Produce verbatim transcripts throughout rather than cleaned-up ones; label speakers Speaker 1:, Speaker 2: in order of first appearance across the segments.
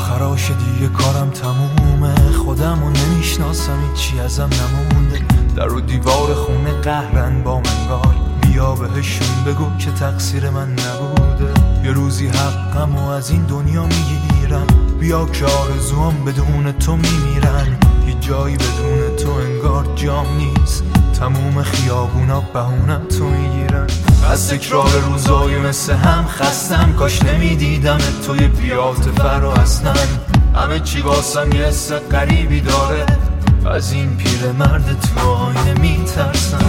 Speaker 1: آخراش دیگه کارم تمومه، خودم رو نمیشناسم، هیچی ازم نمونده. در و دیوار خونه قهرن با منگار، بیا بهشون بگو که تقصیر من نبوده. یه روزی حقم و از این دنیا میگیرم، بیا که آرزوام بدون تو میمیرن. هیچ جایی بدون تو انگار جام نیست، تموم خیابونا بهونه تو میگیرن. از تکرار روزای مثل هم خستم، کاش نمیدیدم توی بیات فرا اصلا. همه چی واسم یه حس غریبی داره، از این پیر مرد تو آینه میترسم.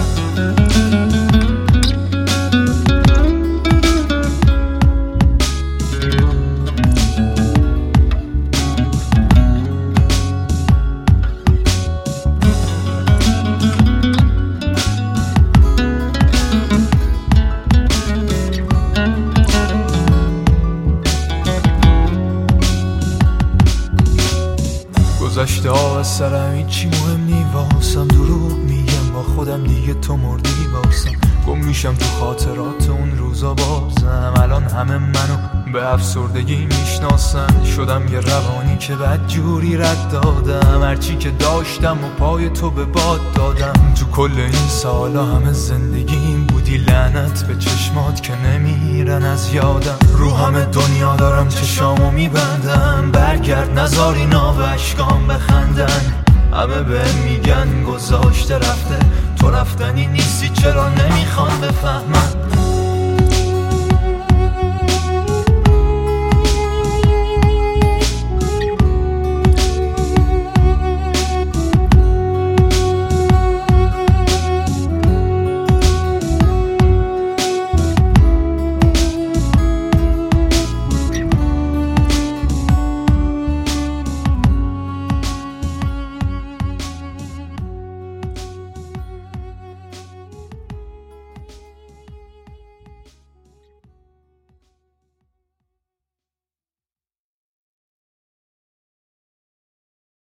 Speaker 1: گذشته ها از سرم هیچی مهم نی واسم، دروغ میگم با خودم دیگه تو مردی واسم. گم میشم تو خاطرات اون روزا بازم، الان همه منو به افسردگی میشناسن. شدم یه روانی که بد جوری رد دادم، هرچی که داشتم و پای تو به باد دادم. تو کل این سالا همه زندگیم بودی، لعنت به چشمات که نمیرن از یادم. رو همه دنیا دارم چشامو میبندم، برگرد نذار اینا به اشکام بخندن. همه به میگن گذاشته رفته، تو رفتنی نیستی چرا نمیخوان بفهمن.